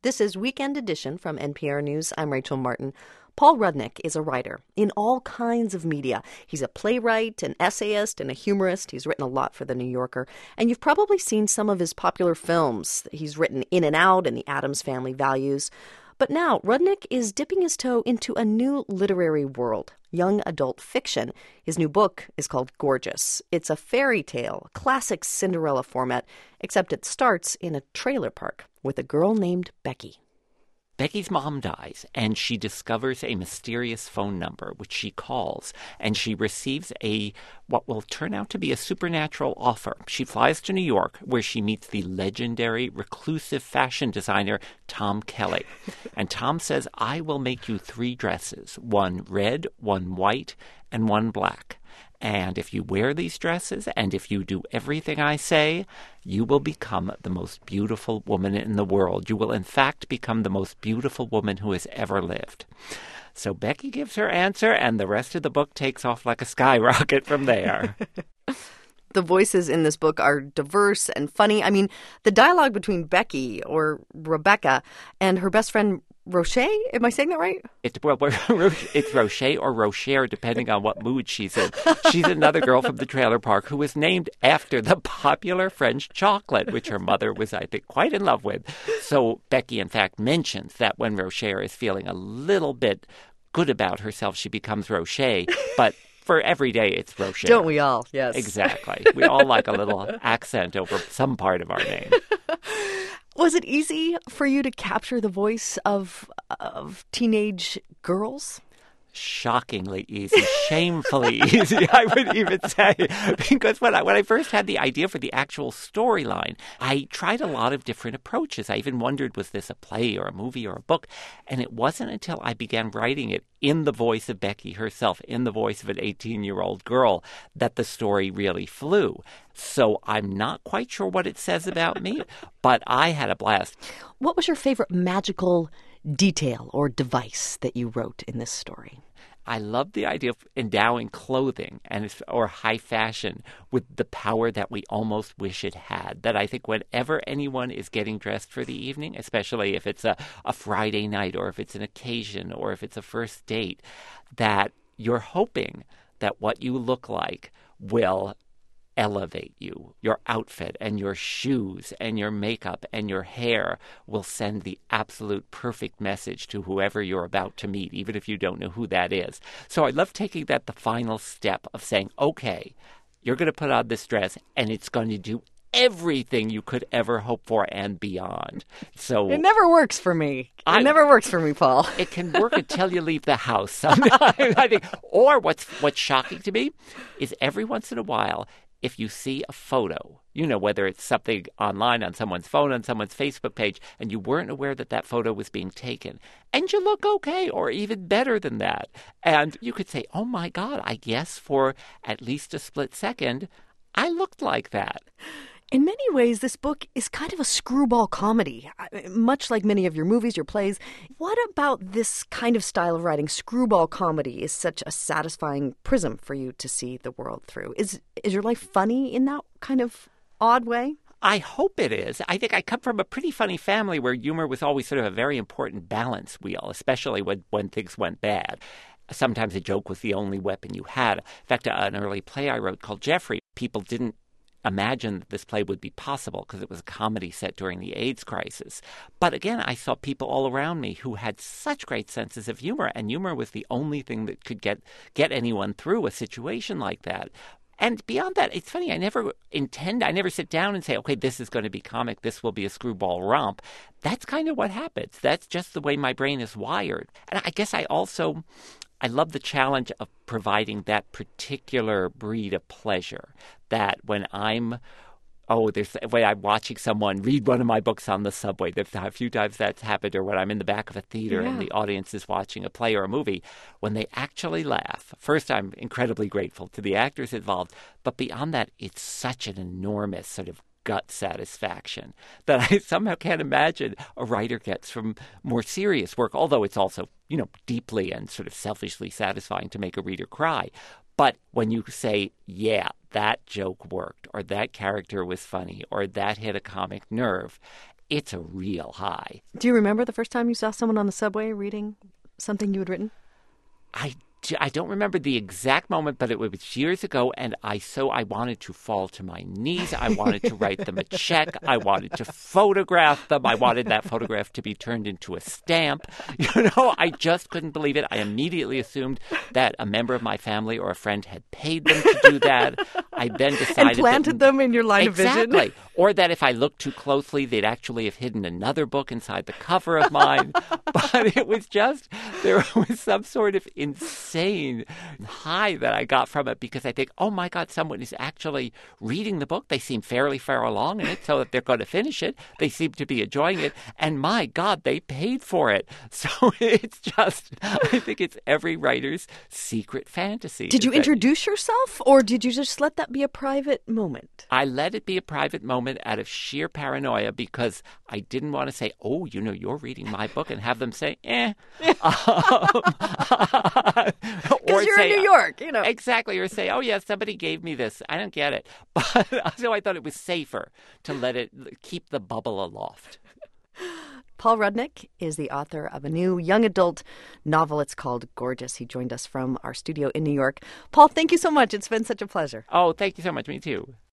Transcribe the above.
This is Weekend Edition from NPR News. I'm Rachel Martin. Paul Rudnick is a writer in all kinds of media. He's a playwright, an essayist, and a humorist. He's written a lot for The New Yorker. And you've probably seen some of his popular films. He's written In and Out and The Addams Family Values. But now Rudnick is dipping his toe into a new literary world, young adult fiction. His new book is called Gorgeous. It's a fairy tale, classic Cinderella format, except it starts in a trailer park with a girl named Becky. Becky's mom dies, and she discovers a mysterious phone number, which she calls, and she receives what will turn out to be a supernatural offer. She flies to New York, where she meets the legendary reclusive fashion designer Tom Kelly. And Tom says, I will make you 3 dresses, one red, one white, and one black. And if you wear these dresses, and if you do everything I say, you will become the most beautiful woman in the world. You will, in fact, become the most beautiful woman who has ever lived. So Becky gives her answer, and the rest of the book takes off like a skyrocket from there. The voices in this book are diverse and funny. I mean, the dialogue between Becky, or Rebecca, and her best friend Rocher, am I saying that right? It's Rocher or Rocher, depending on what mood she's in. She's another girl from the trailer park who was named after the popular French chocolate, which her mother was, I think, quite in love with. So Becky, in fact, mentions that when Rocher is feeling a little bit good about herself, she becomes Rocher. But for every day, it's Rocher. Don't we all? Yes. Exactly. We all like a little accent over some part of our name. Was it easy for you to capture the voice of teenage girls? Shockingly easy, shamefully easy, I would even say. Because when I first had the idea for the actual storyline, I tried a lot of different approaches. I even wondered, was this a play or a movie or a book? And it wasn't until I began writing it in the voice of Becky herself, in the voice of an 18-year-old girl, that the story really flew. So I'm not quite sure what it says about me, but I had a blast. What was your favorite magical detail or device that you wrote in this story? I love the idea of endowing clothing or high fashion with the power that we almost wish it had. That I think whenever anyone is getting dressed for the evening, especially if it's a Friday night or if it's an occasion or if it's a first date, that you're hoping that what you look like will elevate you. Your outfit and your shoes and your makeup and your hair will send the absolute perfect message to whoever you're about to meet, even if you don't know who that is. So I love taking that the final step of saying, okay, you're going to put on this dress and it's going to do everything you could ever hope for and beyond. So it never works for me. It never works for me, Paul. It can work until you leave the house sometimes, I think. Or what's shocking to me is every once in a while, if you see a photo, whether it's something online on someone's phone, on someone's Facebook page, and you weren't aware that that photo was being taken, and you look okay or even better than that, and you could say, oh my God, I guess for at least a split second, I looked like that. In many ways, this book is kind of a screwball comedy, much like many of your movies, your plays. What about this kind of style of writing, screwball comedy, is such a satisfying prism for you to see the world through? Is your life funny in that kind of odd way? I hope it is. I think I come from a pretty funny family where humor was always sort of a very important balance wheel, especially when things went bad. Sometimes a joke was the only weapon you had. In fact, an early play I wrote called Jeffrey, people didn't imagine that this play would be possible because it was a comedy set during the AIDS crisis. But again, I saw people all around me who had such great senses of humor, and humor was the only thing that could get anyone through a situation like that. And beyond that, it's funny, I never sit down and say, okay, this is going to be comic, this will be a screwball romp. That's kind of what happens. That's just the way my brain is wired. And I guess I love the challenge of providing that particular breed of pleasure, that when I'm watching someone read one of my books on the subway, there's a few times that's happened, or when I'm in the back of a theater and the audience is watching a play or a movie, when they actually laugh. First, I'm incredibly grateful to the actors involved, but beyond that, it's such an enormous sort of gut satisfaction that I somehow can't imagine a writer gets from more serious work, although it's also, deeply and sort of selfishly satisfying to make a reader cry. But when you say, yeah, that joke worked, or that character was funny, or that hit a comic nerve, it's a real high. Do you remember the first time you saw someone on the subway reading something you had written? I don't remember the exact moment, but it was years ago, and I wanted to fall to my knees. I wanted to write them a check. I wanted to photograph them. I wanted that photograph to be turned into a stamp. I just couldn't believe it. I immediately assumed that a member of my family or a friend had paid them to do that. I then decided and planted them in your line of vision. Exactly. Or that if I looked too closely, they'd actually have hidden another book inside the cover of mine. But it was just, there was some sort of insane high that I got from it because I think, oh my God, someone is actually reading the book. They seem fairly far along in it, so that they're going to finish it. They seem to be enjoying it. And my God, they paid for it. So it's just, I think it's every writer's secret fantasy. Did you introduce yourself, or did you just let that be a private moment? I let it be a private moment out of sheer paranoia because I didn't want to say, oh, you're reading my book, and have them say, eh. Because you're in New York, Exactly. Or say, oh, yeah, somebody gave me this. I don't get it. But so I thought it was safer to let it keep the bubble aloft. Paul Rudnick is the author of a new young adult novel. It's called Gorgeous. He joined us from our studio in New York. Paul, thank you so much. It's been such a pleasure. Oh, thank you so much. Me too.